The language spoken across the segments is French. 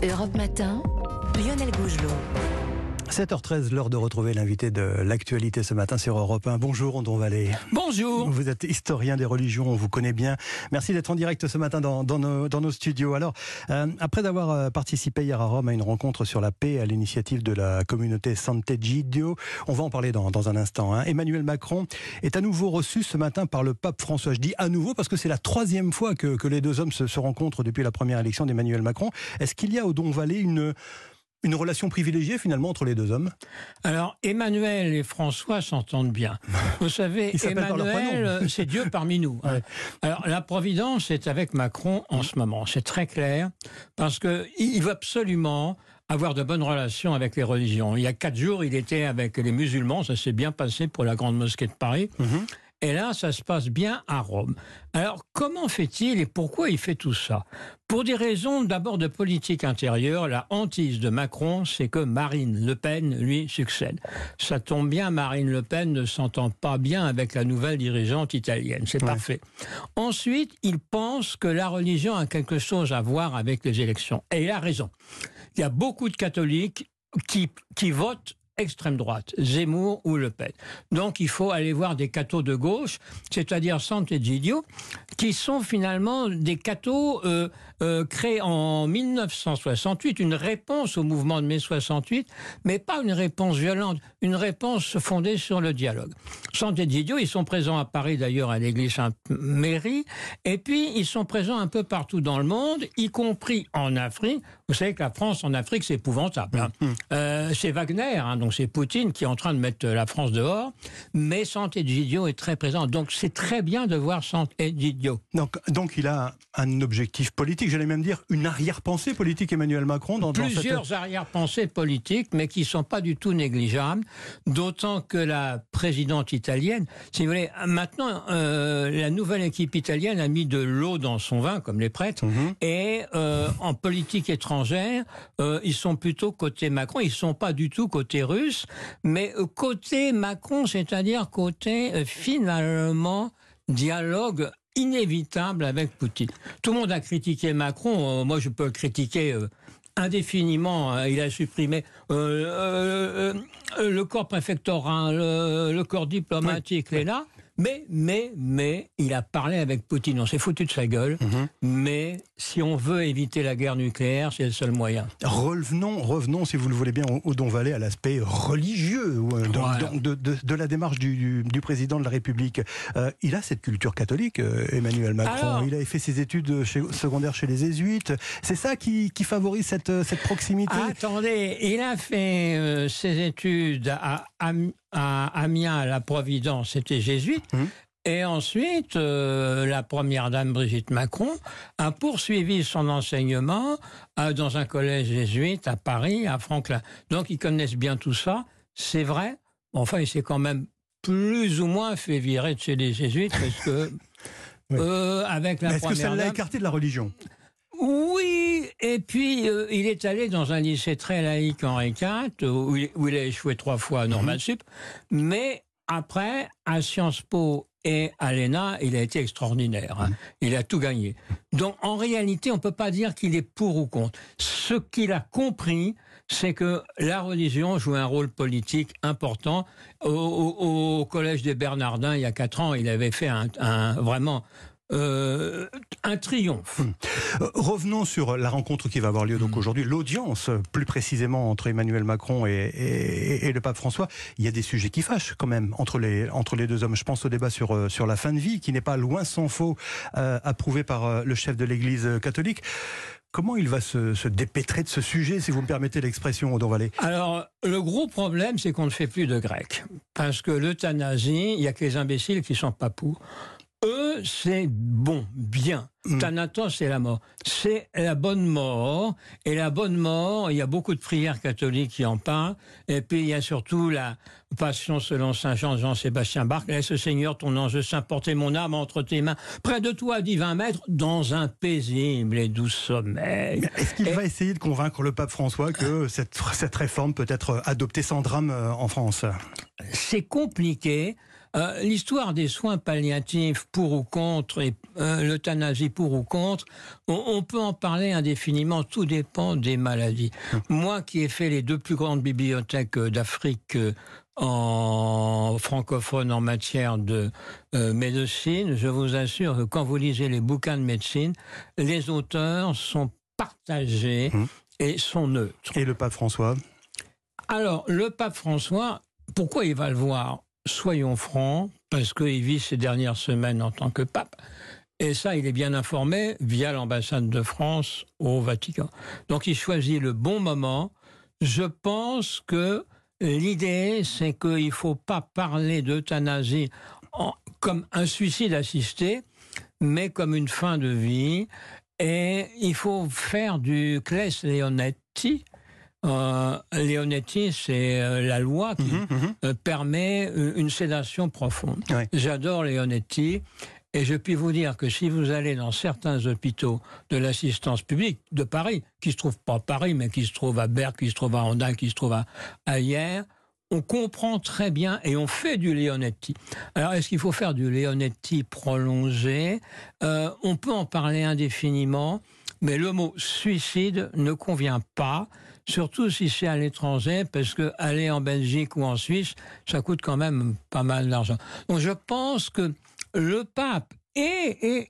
Europe Matin, Lionel Gougelot. 7h13, l'heure de retrouver l'invité de l'actualité ce matin sur Europe 1. Bonjour Andon Vallée. Bonjour. Vous êtes historien des religions, on vous connaît bien. Merci d'être en direct ce matin dans nos studios. Alors, après avoir participé hier à Rome à une rencontre sur la paix à l'initiative de la communauté Sant'Egidio, on va en parler dans un instant. Emmanuel Macron est à nouveau reçu ce matin par le pape François. Je dis à nouveau parce que c'est la troisième fois que les deux hommes se rencontrent depuis la première élection d'Emmanuel Macron. Est-ce qu'il y a au Don Vallée une relation privilégiée finalement entre les deux hommes? Alors Emmanuel et François s'entendent bien. Vous savez, Emmanuel, c'est Dieu parmi nous. Ouais. Alors la Providence est avec Macron en ce moment, c'est très clair, parce qu'il veut absolument avoir de bonnes relations avec les religions. Il y a 4 jours, il était avec les musulmans, ça s'est bien passé pour la Grande Mosquée de Paris. Et là, ça se passe bien à Rome. Alors, comment fait-il et pourquoi il fait tout ça? Pour des raisons d'abord de politique intérieure, la hantise de Macron, c'est que Marine Le Pen lui succède. Ça tombe bien, Marine Le Pen ne s'entend pas bien avec la nouvelle dirigeante italienne. C'est parfait. Ensuite, il pense que la religion a quelque chose à voir avec les élections. Et il a raison. Il y a beaucoup de catholiques qui votent extrême droite, Zemmour ou Le Pen. Donc il faut aller voir des cathos de gauche, c'est-à-dire Sant'Egidio, qui sont finalement des cathos créés en 1968, une réponse au mouvement de mai 68, mais pas une réponse violente, une réponse fondée sur le dialogue. Sant'Egidio, ils sont présents à Paris d'ailleurs à l'église Sainte-Mérie, et puis ils sont présents un peu partout dans le monde, y compris en Afrique. Vous savez que la France en Afrique, c'est épouvantable. C'est Wagner, donc c'est Poutine qui est en train de mettre la France dehors, mais Sant'Egidio est très présent. Donc c'est très bien de voir Sant'Egidio. Donc il a un objectif politique, j'allais même dire une arrière-pensée politique, Emmanuel Macron. Plusieurs arrière-pensées politiques, mais qui ne sont pas du tout négligeables, d'autant que la présidente italienne, si vous voulez, maintenant la nouvelle équipe italienne a mis de l'eau dans son vin, comme les prêtres, et en politique étrangère, ils sont plutôt côté Macron, ils ne sont pas du tout côté russe, mais côté Macron, c'est-à-dire côté finalement dialogue inévitable avec Poutine. Tout le monde a critiqué Macron, moi je peux le critiquer indéfiniment, il a supprimé le corps préfectoral, le corps diplomatique, est là. Mais il a parlé avec Poutine, on s'est foutu de sa gueule, mais si on veut éviter la guerre nucléaire, c'est le seul moyen. Revenons, si vous le voulez bien, au Don Vallée, à l'aspect religieux de la démarche du président de la République. Il a cette culture catholique, Emmanuel Macron. Alors, il avait fait ses études secondaires chez les jésuites. C'est ça qui favorise cette proximité? Attendez, il a fait ses études à Amiens, à la Providence, c'était jésuite. Et ensuite, la première dame Brigitte Macron a poursuivi son enseignement dans un collège jésuite à Paris, à Franklin. Donc ils connaissent bien tout ça, c'est vrai. Enfin, il s'est quand même plus ou moins fait virer de chez les jésuites parce que avec la première dame... Est-ce que ça l'a écarté de la religion? Oui, et puis il est allé dans un lycée très laïque Henri IV, où il a échoué 3 fois à Normal Sup, mais après, à Sciences Po et à l'ENA, il a été extraordinaire. Il a tout gagné. Donc en réalité, on ne peut pas dire qu'il est pour ou contre. Ce qu'il a compris, c'est que la religion joue un rôle politique important. Au Collège des Bernardins, il y a 4 ans, il avait fait vraiment... un triomphe. Revenons sur la rencontre qui va avoir lieu donc aujourd'hui, l'audience plus précisément entre Emmanuel Macron et le pape François. Il y a des sujets qui fâchent quand même entre les deux hommes. Je pense au débat sur la fin de vie qui n'est pas loin s'en faut approuvé par le chef de l'Église catholique. Comment il va se dépêtrer de ce sujet, si vous me permettez l'expression, au Don Vallée? Alors, le gros problème, c'est qu'on ne fait plus de grec. Parce que l'euthanasie, il n'y a que les imbéciles qui ne sont pas pour. Eux, c'est bon, bien. Thanatos, c'est la mort. C'est la bonne mort. Et la bonne mort, il y a beaucoup de prières catholiques qui en parlent. Et puis, il y a surtout la passion selon Saint Jean, Jean-Sébastien Bach. Laisse, Seigneur, ton ange saint porter mon âme entre tes mains, près de toi, divin maître, dans un paisible et doux sommeil. Est-ce qu'il va essayer de convaincre le pape François que cette réforme peut être adoptée sans drame en France? C'est compliqué. L'histoire des soins palliatifs pour ou contre, et l'euthanasie pour ou contre, on peut en parler indéfiniment, tout dépend des maladies. Moi qui ai fait les 2 plus grandes bibliothèques d'Afrique en francophone en matière de médecine, je vous assure que quand vous lisez les bouquins de médecine, les auteurs sont partagés et sont neutres. Et le pape François ? Alors, le pape François, pourquoi il va le voir ? Soyons francs, parce qu'il vit ces dernières semaines en tant que pape. Et ça, il est bien informé via l'ambassade de France au Vatican. Donc, il choisit le bon moment. Je pense que l'idée, c'est qu'il ne faut pas parler d'euthanasie comme un suicide assisté, mais comme une fin de vie. Et il faut faire du claes leonetti. Leonetti, c'est la loi qui permet une sédation profonde. Ouais. J'adore Leonetti. Et je puis vous dire que si vous allez dans certains hôpitaux de l'assistance publique de Paris, qui se trouvent pas à Paris, mais qui se trouvent à Berck, qui se trouvent à Andal, qui se trouvent à Hyères, on comprend très bien et on fait du Leonetti. Alors, est-ce qu'il faut faire du Leonetti prolongé ? On peut en parler indéfiniment, mais le mot suicide ne convient pas, surtout si c'est à l'étranger, parce que aller en Belgique ou en Suisse, ça coûte quand même pas mal d'argent. Donc, je pense que le pape et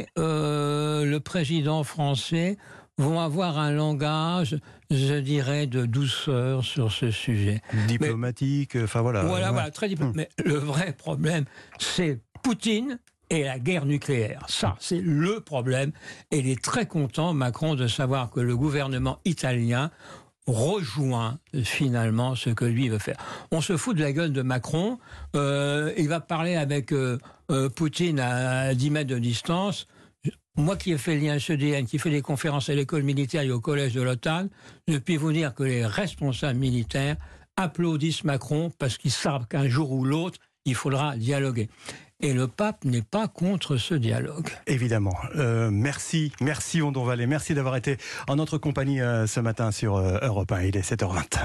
le président français vont avoir un langage, je dirais, de douceur sur ce sujet. Diplomatique, enfin voilà. Voilà, très diplomatique. Mais le vrai problème, c'est Poutine et la guerre nucléaire. Ça, c'est le problème. Et il est très content, Macron, de savoir que le gouvernement italien rejoint finalement ce que lui veut faire. On se fout de la gueule de Macron. Il va parler avec Poutine à 10 mètres de distance. Moi qui ai fait l'INCDN, qui fait des conférences à l'école militaire et au collège de l'OTAN, je puis vous dire que les responsables militaires applaudissent Macron parce qu'ils savent qu'un jour ou l'autre, il faudra dialoguer. Et le pape n'est pas contre ce dialogue. Évidemment. Merci Ondon Vallée. Merci d'avoir été en notre compagnie ce matin sur Europe 1. Il est 7h20.